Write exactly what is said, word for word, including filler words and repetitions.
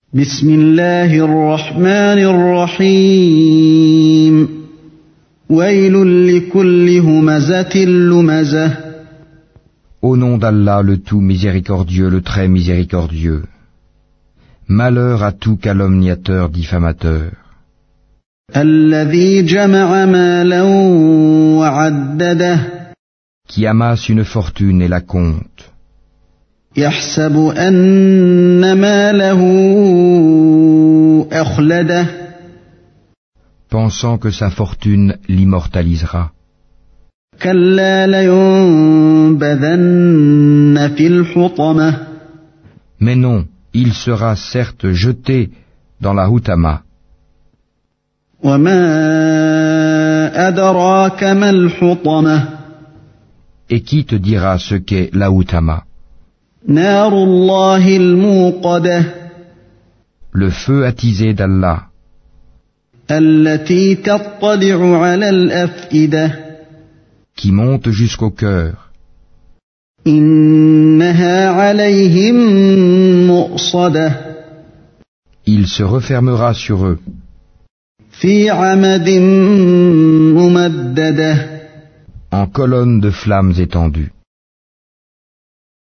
بسم الله الرحمن الرحيم ويل لكل همزة لمزة. Au nom d'Allah, le tout miséricordieux, le très miséricordieux. Malheur à tout calomniateur diffamateur. الذي جمع مالا وعدده. Qui amasse une fortune et la compte. يحسب أن ماله أخلده. Pensant que sa fortune l'immortalisera. كلا لينبذن في الحطمة. Mais non, il sera certes jeté dans la Houtama. وما أدراك ما الحطمة. Et qui te dira ce qu'est la Houtama? نار الله الموقدة. Le feu attisé d'Allah. التي تطلع على الأفئدة. Qui monte jusqu'au cœur. إنها عليهم مؤصدة. Il se refermera sur eux. في عمد ممددة. En colonnes de flammes étendues.